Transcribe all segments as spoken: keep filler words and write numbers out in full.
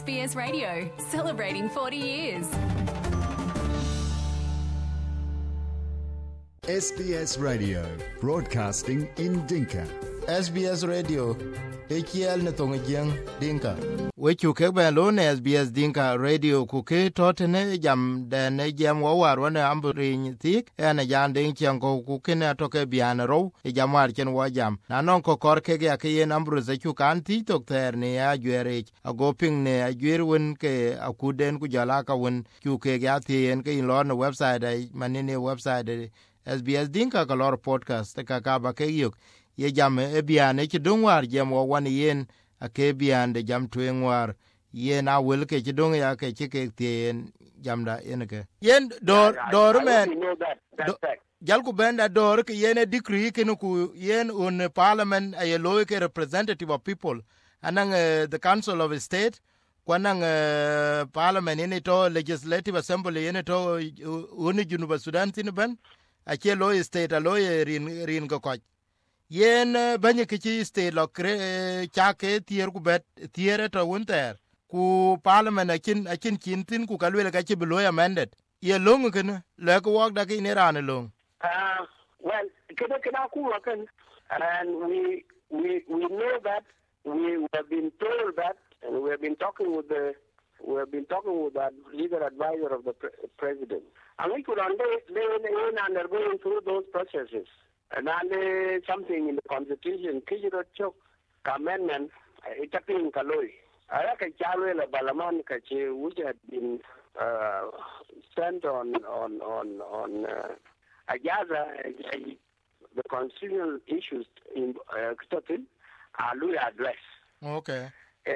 B S Radio, celebrating forty years. S B S Radio, broadcasting in Dinka. S B S Radio, A K L na tongjang Dinka. Wechu kebe lo ne S B S Dinka Radio kuke totene jam de ne jam wawar wane amburi thik ene jan ding chiang ko kuke ne toke bian ro e jamar chen wa jam na non ko kor ke ya ke yen ambru ze chu kan ti tok ter ne a jwere ago ping ne a jwerwen ke akuden ku jala ka won chu ke ya ti en ke lo no website ai manine website S B S Dinka ka lor podcast ka ka ba ke yuk ye jam e bian e chidung war jam wa wan yen a ke bian de jam tuen war yen a wel ke chidung ya ke chike tien jam da yen ke yen dor Yeah, I- dor I men already know that, that do- fact. jal ku benda dor ke yen a decree ke no ku yen on parliament a ye loy ke representative of people anang uh, the council of state kwanang uh, parliament yen to legislative assembly yen to uni junuba sudan tin ban a che loy state a loy rin rin ko ko yen banye kichi state lo kre chake tier ku bet tiere to wunter ku parliament akin akin kintin ku kalwele ka chi beloy amended ye long ken le ko wak da ki ne ran long Uh, well, kada kada kuma kan, and we we we know that we, we have been told that, and we have been talking with the we have been talking with the legal advisor of the pre- president, and we could under, they undergoing through those processes, and then something in the constitution, Kijiro Chok amendment, it's a thing Kaloi. I like a Chalwell Balaman Kache, which had been uh, sent on on on on. Uh, Agaza, uh, the constitutional issues in uh, are Louis address. okay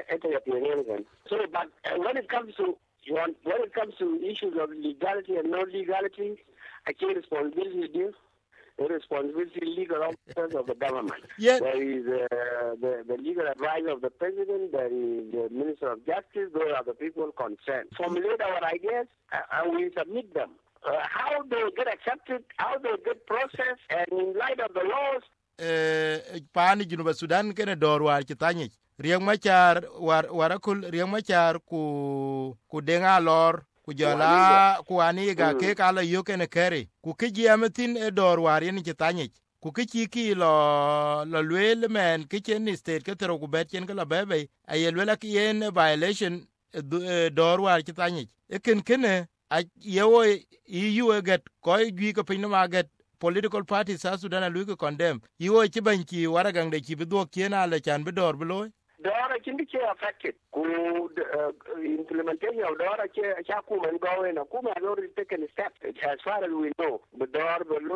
So, but uh, when it comes to you want, when it comes to issues of legality and non-legality, I take responsibility due. The responsibility legal officers of the government. Yeah. There is uh, the, the legal advisor of the president, there is the minister of justice, those are the people concerned. Formulate our ideas uh, and we submit them. Uh, how they get accepted, how they get processed, and in light of the laws. eh pani junuba sudan ken dor war kitanye riang machar war warakul riang machar ku ku denga lor ku jala ku aniga ke kala yoken kere ku kiji amatin e dor war yen kitanye ku kichi ki lo lo lwel men kichen state ke tro ku bet chen kala bebe ayelwela ki yen violation eh, du- eh, dor war kitanye eken kene a yewo iu eget koy gwi ko pin ma get political parties sa sudan lu ko condemn iwo ci banki waragang de ci bido kena le chan bidor bloy The order can be affected. Could uh, implementation of the order Chakum and go in a Kuma has already taken steps as far as we know. The door below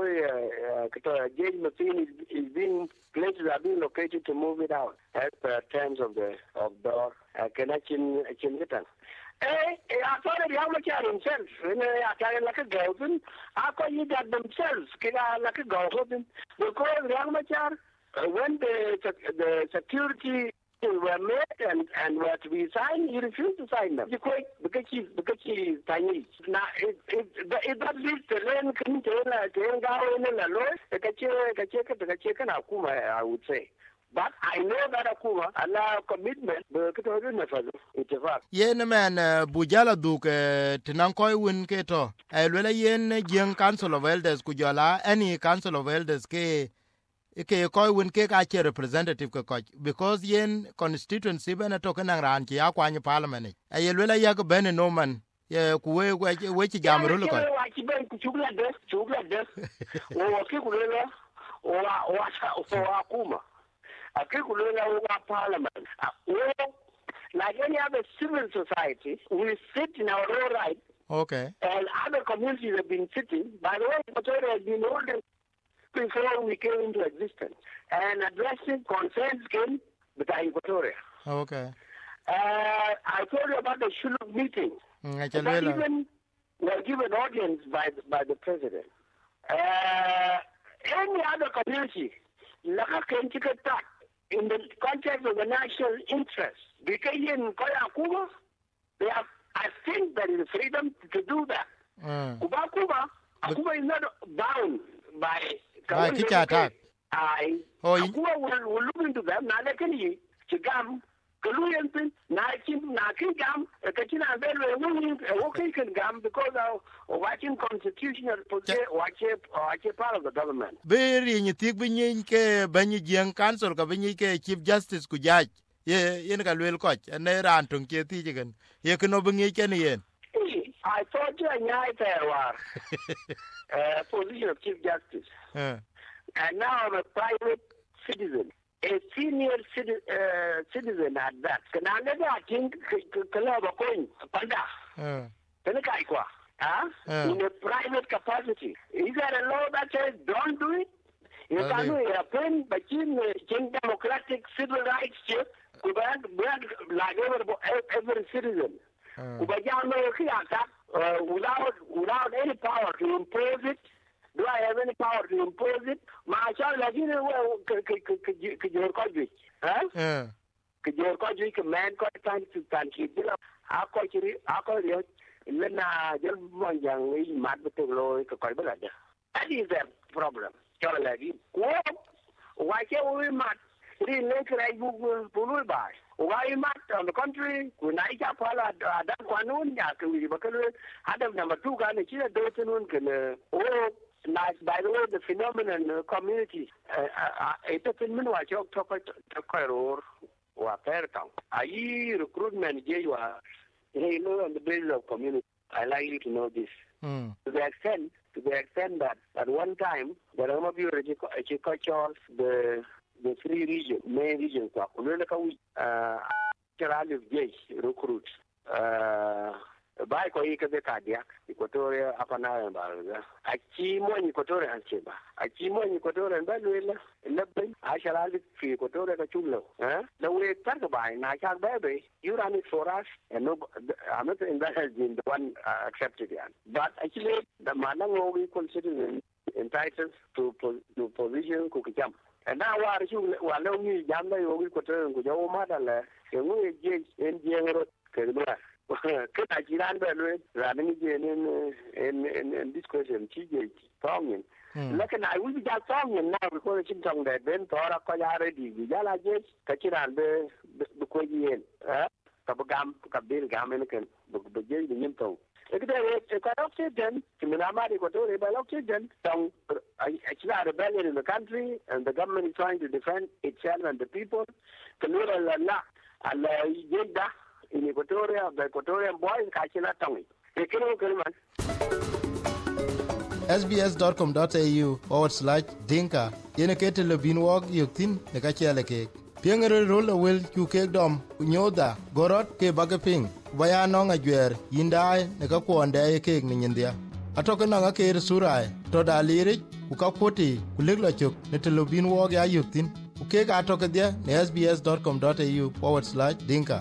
uh, gauge machine is, is being places are being located to move it out as per terms of the of door uh, connection connection. Eh, I thought the Yamachar himself, when I carry like a girlfriend, I call you that themselves, like a girlfriend, because Yamachar, uh, when the the security were made and, and were to be signed, he refused to sign them. Because because he because he is Chinese. Now it it it that leads to learn can tell tell go in the law. The kache kache kache kana kuma I would say. But I know that Akuma allow commitment the Katorin Nafazo. It's a fact. yen men uh, bujala duk uh, tinan koy win ke to ay lwela yen jeng council of elders ku jala any council of elders ke ke koy win ke ka che representative ke koch because yen constituency bena to kana ran ki akwany parliament ay lwela yak ben no man ye ku we we ci jamru ko Wa kiben ku chugla de chugla de. O kikulela o o o Akuma. Akikulela wa parliament. O like any other civil society, we sit in our own right, okay and other communities have been sitting. By the way, Equatorial has been older before we came into existence, and addressing concerns came with Equatoria. okay Uh, I told you about the Shuluk meeting. nga That chelwela even were given audience by the, by the president. Uh, any other community, Laka can take a tack in the context of the national interest. Because in Koyakuma, they have, I think there is freedom to do that. mm Kuba Kuba, Akuba is not bound by By Kicha attack. I Oh, you- Akuba will, will look into them. Now they can Chigam Kaluyan pin na kin na kin gam ka kina belo woni okay can gam because of watching constitutional project watch watch part of the government. Beri ni tik binyi ke banyi jeng council ka binyi ke chief justice ku judge ye yen ka lwel koch ne ran tun ke ti jigen ye kno binyi ke ni yen. I thought you nyai there war. Uh, position of chief justice. Uh. And now I'm a private citizen. A senior citizen, uh, citizen at that. Can I never think Kalaba coin, Panda? Huh? Uh. In a private capacity. Is there a law that says don't do it? You uh, can do it happen, but in democratic civil rights, like every, every citizen. Uh. Uh, without without any power to impose it. Do I have any power to impose it? My child, like you know, could you record it? Huh? Could you record it? Man, got time to country. How could you? How could you? Then I just one young lady mad with the law to call it. That is the problem. Child, like you. Why can't we mad? Really, like you will buy. Why not? On the contrary, when I got Pala, that one on Yaki, Adam number two gun, a china dozen can, oh, nice, by the way, the phenomenon community, a person who I talk to Cairo or Pertown. I recruitment, you are, you know, on the basis of community. I like you to know this. Mm. To the extent, to the extent that at one time, the Ramabur agriculture, the the three regions, main regions, uh, recruits, uh, by Koika cardiac, Equatoria, Apana, and Barga. I chimo in Equatoria and Chiba. I chimo in Equatoria and Baduilla, Lebanon, I shall have it for Equatoria Chulo. The way it talk about it, I can't baby, you run it for us, and no, I'm not saying that has been the one uh, accepted yet. But actually, the Manang we consider entitled to, to position Kukijam. And now, what you want to use Yamba, you will go to your mother, and we get in general. Could I get on by running in in this question? T J Tongan. Look, and I will be that Tongan now because it's tongue that then Tora Koyaredi, Yala Jet, Kachiran, the Koyan, Kabagam, Kabil Gaminican, the Jay the Yimpo. Look at that, oxygen, Kiminamari Equatorial by oxygen, tongue, it's not a rebellion in the country, and the government is trying to defend itself and the people. Kanura La, and Jeddah in Equatoria, the Equatorian boys, Kachina Tongue. They can S B S dot com dot A U forward slash Dinka. Yenekete Lubin walk yuktin, the Kachalake. Piangere roll a will you cake dom, Unyoda, Gorot, Ke Bagaping, Bayanong a Juer, Yindai, Nekakwanda, a cake Nindia. A token on a care Surai, Toda Lyric, Ukapoti, Uliglachuk, Netelubin walk ya yuktin, Ukake Atokadia, S B S dot com dot A U forward slash Dinka.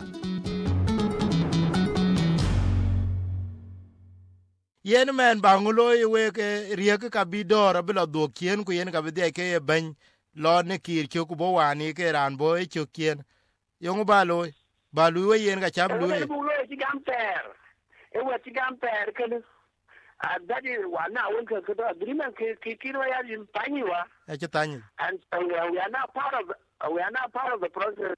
Yen man bangulo ye ke riek ka bidor abilo dokien ku yen ka bide ke ban lo ne kir choku bo wani ke ran bo e chokien yong balo balu we yen ka chab lu e bu lo ti gamper e wa ti gamper ke a dadi wa na won ke ko agreement ke ke kiro ya jin paniwa e chetani and uh, we are not part of uh, we are not part of the process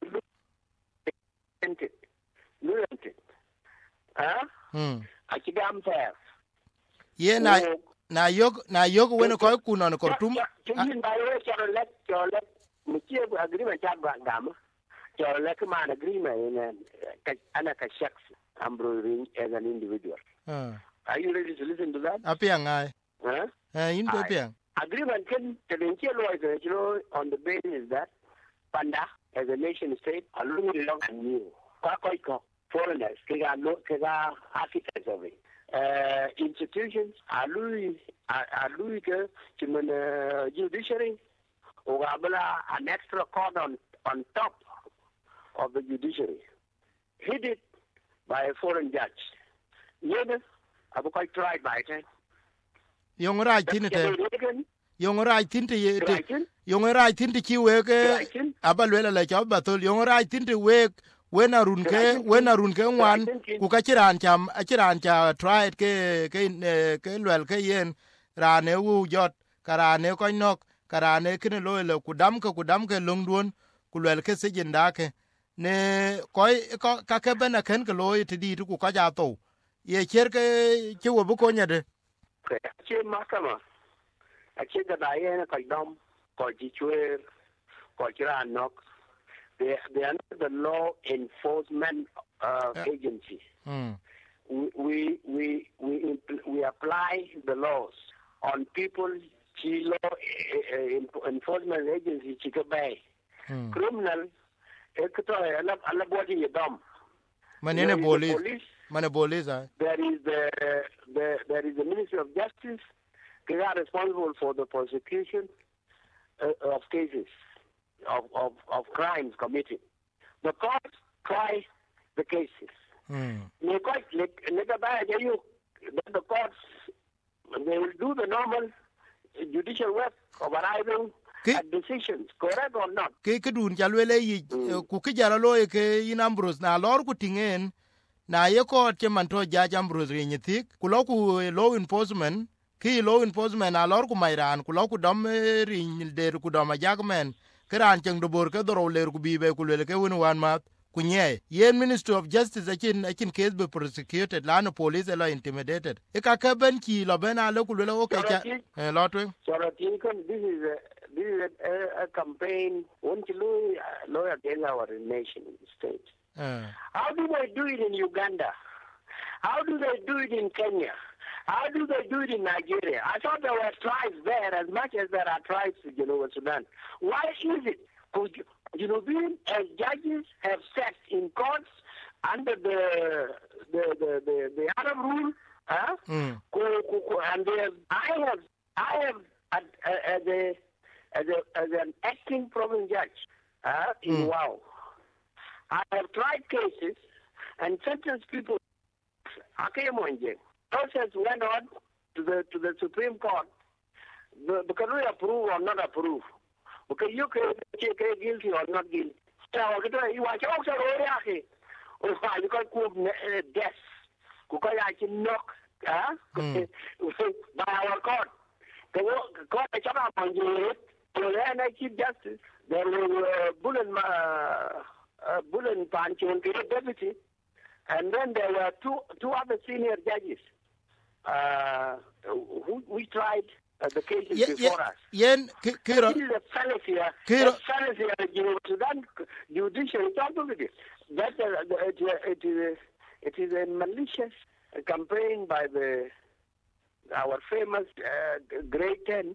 ah hmm a ti gamper ye na na yok na yok weno ko kuno ko tum tin ba yo cho let cho let mi che agreement ta gam cho let man agreement in ana ka shaks ambro as an individual uh. Are you ready to listen to that? Apiang ai huh eh in apiang agreement can the law you know on the basis that Panda as a nation state alone long and new kwa ko foreigners ke ga no ke ga architects of it. Uh, institutions are lui are lui ke human uh, judiciary or an extra cord on on top of the judiciary headed by a foreign judge. Yes, I've quite tried by it. Young right in it. Young right into ye. Young right into you work. Abalwela like Albatol. Young right into work. When a runke, when a runke one, Kukachiran cham, Achiran cha tried ke ke well ke yen, Rane wu jot, Karane koinok, Karane kinelo, Kudamka, Kudamka, Lungdun, Kulwelke Sijindake, ne koi ka ke bena ken ke loy ti di ku ka ja to ye cher ke che wo bu ko nya de che mahakama a che da ye na ka dom ko ji chwer ko chira nok they they are not the law enforcement uh, yeah. agency. mm. we we we we apply the laws on people chi law uh, enforcement agency chi ka bay mm. criminal e ko ala ala body dom manene police mane police uh. there is the, the there is the Ministry of Justice. They are responsible for the prosecution uh, of cases of, of of crimes committed. The courts try the cases. mm. The courts, they will do the normal judicial work of arriving at decisions, correct or not? Ke ke dun jalwele yi ku ke jara loye ke inambros na lor ku tingen na ye ko che manto jaja ambros rinyithik ku lo ku law enforcement ki law enforcement na lor ku mairan ku lo ku dom rin der ku dom jagmen keran cheng do bor ke doro ler ku bibe ku le ke won wan mat kunye yen Ministry of Justice akin akin case be prosecuted lano police la intimidated e ka ka ben ki lo ben ala ku le o ka eh lo twen so this is a this is a, a campaign want to lawyer against our nation state. uh. How do they do it in Uganda? How do they do it in Kenya? How do they do it in Nigeria? I thought there were tribes there as much as there are tribes in you know, Sudan. Why is it? Could you, you know, being as judges have sat in courts under the the the, the, the Arab rule, huh? mm. and they have, I have I have as a as a as an acting province judge uh, in mm. Wow. I have tried cases and sentenced people. Process went on to the to the Supreme Court the, because we approve or not approve. Because you can check guilty or not guilty. So you are also already or you can call death. Because I can knock by our court. The court is not on you. And I Chief Justice, there were bullet uh, bullet punch and deputy, and then there were two two other senior judges uh, who we tried uh, the cases yeah, before yeah, us. Yen, Kira, this is a fallacy. Kira, a fallacy. You Sudan judicial authority. That uh, it, it is it is a malicious campaign by the our famous uh, Grade Ten.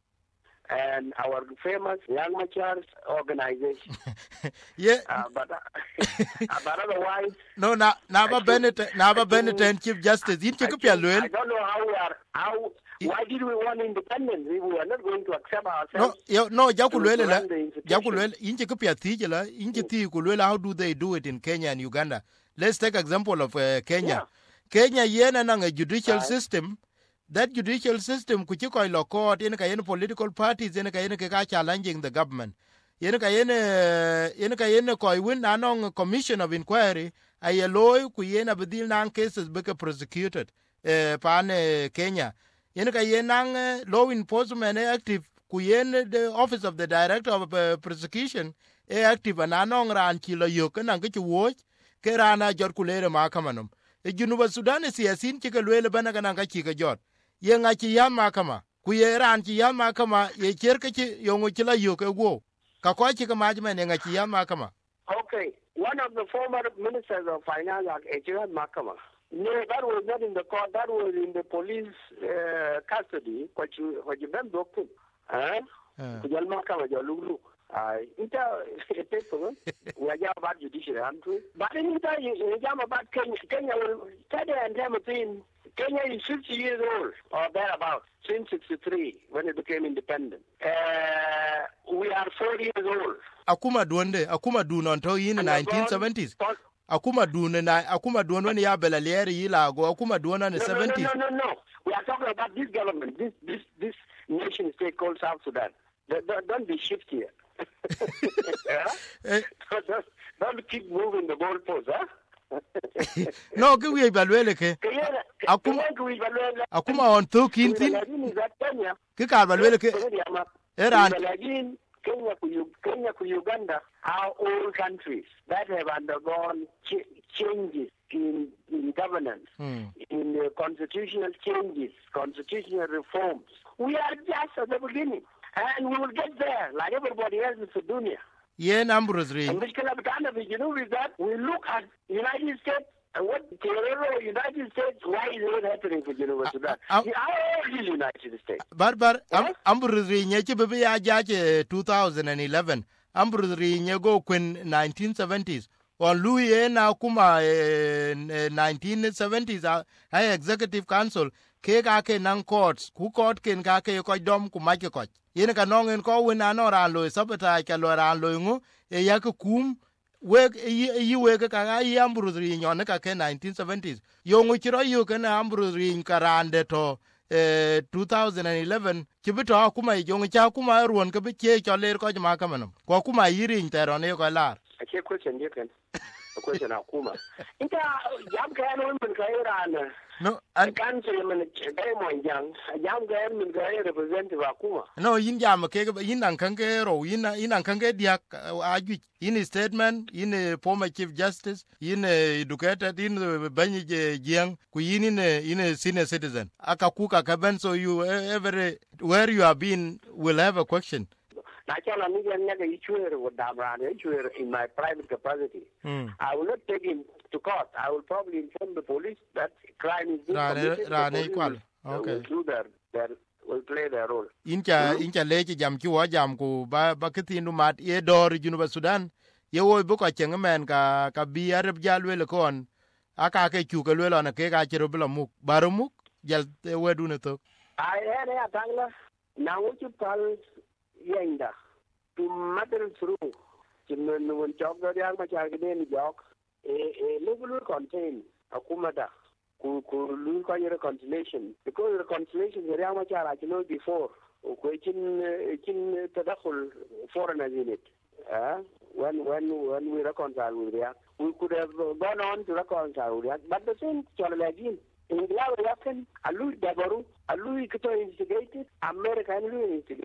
And our famous Young Machars organization. yeah. Uh, but, uh, but otherwise... No, na, Naba Bennett, Naba Bennett and Chief Justice. I, think, I don't know how we are... How, why did we want independence if we are not going to accept ourselves? No, no, Jakulwele, Jakulwele, Inchikupia Tijela, Inchiti Kulwela, how do they do it in Kenya and Uganda? Let's take example of uh, Kenya. Yeah. Kenya, yena nang a judicial right. system. That judicial system kuchiko ilo court yene kayene political parties yene kayene keka challenging the government yene kayene yene kayene koi win anong commission of inquiry ayeloy kuyene abdil nang cases beke prosecuted eh, pane Kenya yene kayene nang law enforcement active kuyene the office of the director of uh, prosecution e active anong ran kilo yok nang kichu watch ke rana jot kulere mahakamanum e junuba Sudan siasin chike lwele bana kanang kachika jot ye nga chi yan makama ku ye ran chi yan makama ye cher ke chi yongo chi la yo ke go ka ko chi ka majme ne nga chi yan makama. Okay, one of the former ministers of finance like Ejiran Makama. No, that was not in the court, that was in the police uh, custody what you what you been broken eh ku jal makama jalulu ai ita etepo we are about judiciary and but in ita ye jam about Kenya Kenya study and everything. Kenya is fifty years old, or thereabouts, since sixty-three, when it became independent. Uh, we are forty years old. Akuma duonde, akuma duno until in the nineteen seventies. Akuma duone na, akuma duone when ya belalieri ila go, akuma duone in the seventies. No, no, no, no. We are talking about this government, this this this nation state called South Sudan. Don't, don't be shifty here. yeah? don't, don't keep moving the goalposts, huh? No, ke we balwele ke akuma akuma on to kinti ke ka balwele ke eran Kenya ku Kenya ku Uganda are all countries that have undergone ch- changes in, in governance, mm. in uh, constitutional changes, constitutional reforms. We are just at the beginning, and we will get there like everybody else in Sudan. Yeah, numbers really. And which can have done, you know, is that we look at United States. And what the United States, why is it happening for Geneva Sudan? Uh, uh, How is the United States? But, but, yes? Ambruzri, Nyeke Bebe Ajache twenty eleven, Ambruzri Nyego Queen nineteen seventies, or Louis now Kuma nineteen seventies, uh, Executive Council, Kake Nang Courts, who court can Kake Kodom Kumake Coach. Yenaka Nong and Cowen Anora Loy, Sabotage Calora Loyungo, a Yakum. Work you work a ambruzri in your neck nineteen seventies. Young Wichiro, you can ambruzri in Karande to two thousand eleven. Kibito Akuma, young Chakuma, one could be church or later coach Markaman. Kwakuma hearing there on Yogalar. I can't question you can. A question Akuma. Inta Yam can women Kairan. No, I can't say I'm a young, a young girl in Gay representative Akuma. No, in Yamaka, in Ankangero, in in Ankangediak, Agi, in a statement, in a former Chief Justice, in a educated, in the Banyi Jiang, Queen in a in a senior citizen. Akakuka Kaben, so you every where you have been will have a question. In my private capacity, mm. I will not take him to court. I will probably inform the police that crime is being committed. The police will, okay. will do their, their will play their role. Incha mm-hmm. incha leche jam kiwa jam ku ba ba kitinu mat ye dor Junuba Sudan ye wo bu ko chengamen ka ka bi arab jalwe le kon aka ke chu ka le na ke ka chiro bla muk barumuk jal te wedu ne to. I had a tangla now what you call yenda to matter through to when job the young machagden jog a level contain akumada ku ku lu ko reconciliation because reconciliation the young machar I know before ko chin chin tadakhul foreigners in it uh, when when when we reconcile with Iraq we could have gone on to reconcile with Iraq but the same challenge again in Glawa Yakan alu dabaru alu kito instigated America and lu instigated.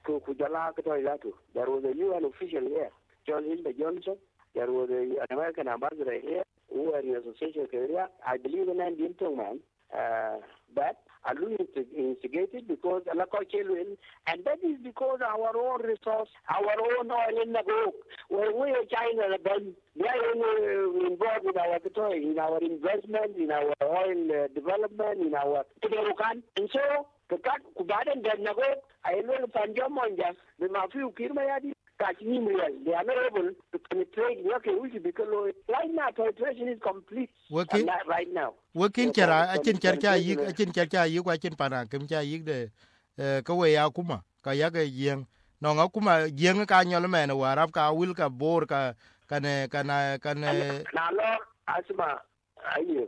There was a U N official here, John Hilda Johnson. There was a, an American ambassador here who were in association area. I believe in an Indian man. Uh, but Alu instigated because and that is because our own resource, our own oil in the group. When we are China, they are involved in our in our investment, in our oil uh, development, in our and so the cut Kubadan does not go. I know Panjamonja, the Mafu Kirmayadi, Kachimia, they are not able to penetrate working because right now penetration is complete. Working right now. Working Chara, I can Charcha, I can Charcha, you can Pana, Kimcha Yig the Kawaya Kuma, Kayaga Yang, no Akuma, Yang Kanyaman, or Arabka, Wilka, Borka, Can, Can, Can, now, Lord, Asma, I knew.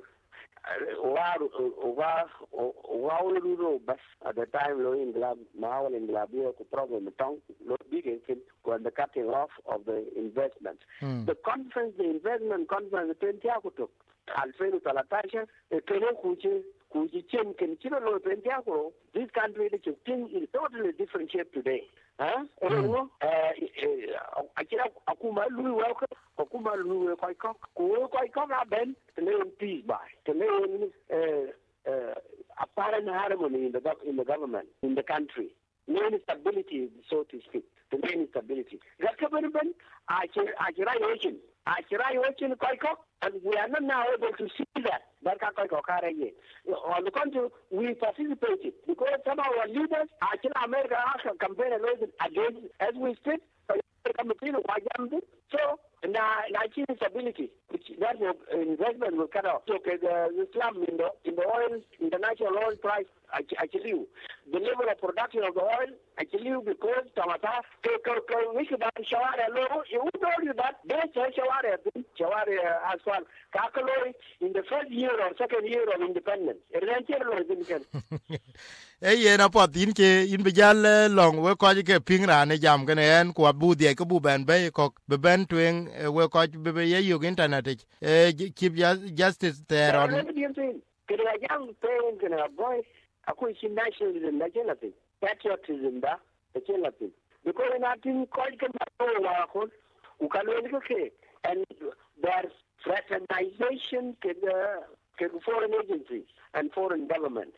At the time, low in Glab, Mahal in Glabio, the problem, the tongue, low big when the cutting off of the investment. Mm. The conference, the investment conference, the Pentiaco took Alfredo Talatasha, the Kenya Kuchi, Kuchi Chin, Kenchiro, Pentiaco. This country, the thing is totally different shape today. Huh? Mm. Uh, uh, Akuma Louis Welker, Akuma Louis Koikok, Koikok, Ben, to live in peace by, to live in apparent harmony in the, in the government, in the country. Main stability, so to speak, the main stability. Recovery, Akirai Ocean, Akirai Ocean Koikok, and we are not now able to see that. On the contrary, we participated because some of our leaders, actually America campaign against, as we speak, so now stability, which that investment will cut off. So okay, the, the slum in the in the oil, international oil price, actually, the level of production of the oil, actually, because Tamata, we should have Shawara low. You told you that they say Shawara, Shawara as well. Kakaloi in the first year or second year of independence. Eh, ye na pot in ke in bijal long we ko ke pingra ne jam ke en ko bu de ko bu ben be ko be ben twen we ko be be ye yu internet eh keep justice there on ke la jam pen ke na boy aku sin nationalism na jelati patriotism da ke jelati because nothing called can go who can okay, and there's fraternization to the to foreign agencies and foreign governments.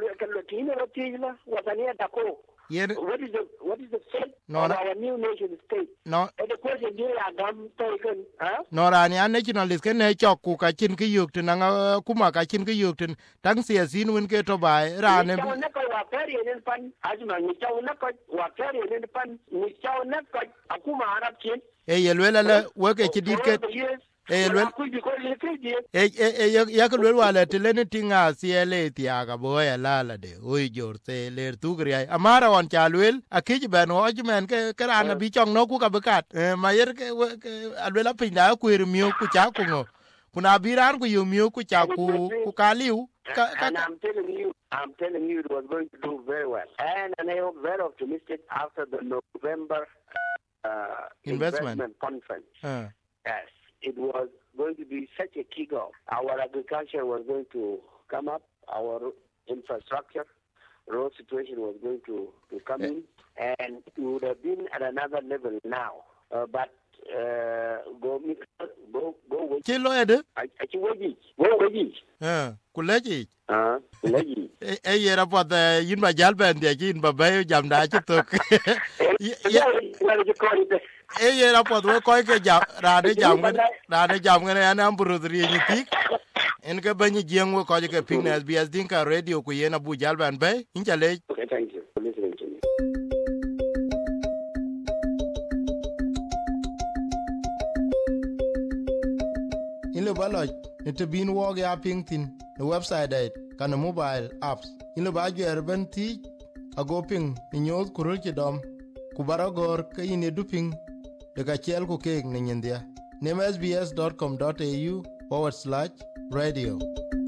Yer, what is the what is the fate no, of our new nation state? No. And the question here are dumb taken, huh? No rani an nationalist ken ne chok ku ka chin ki yuk tin nga kuma ka chin ki yuk tin tang siasin win ke to bai rani. Ni chaw na ko wa peri nen pan azma ni chaw na ko wa peri nen pan ni chaw na ko akuma arab chin. E yelwela le we ke chidit ke e yelwel e e ya ke lwel wala telene tinga siele tiaga boya lala de oi jorte ler tugri amara wan chalwel akiji ben hojmen ke karana bi chong no ku ka bekat ma yer ke alwela pinda ku ir miyo ku cha ku ngo kuna biran ku yo miyo ku cha ku ku kaliu. And I'm telling you, I'm telling you, it was going to do very well, and, and I hope very optimistic after the November uh, investment. investment conference. Uh. Yes, it was going to be such a kick-off. Our agriculture was going to come up, our infrastructure, road situation was going to, to come in, and it would have been at another level now. Uh, but uh, go, go, go with Kilo ede? I wagi, go wagi. Uh, kuleji. Ah, kuleji. E yera pot yin ba jal ben de yin ba bay jam da chitok. E yera pot we koy ke jam ra de jam ra de jam ne an ambrudri ni tik. En ka banyi jeng we ko ke ping S B S Dinka radio ku yena bu jal ben bay in chale. Okay, thank you for listening to me. In le baloj ne te bin wo ya ping tin the website it kan mobile apps in le ba gyer ben ti ago ping ni nyot kurul ki dom ku baragor ka ine duping de ka chel ku ke ne nyendia ne m s b s dot com dot a u forward slash radio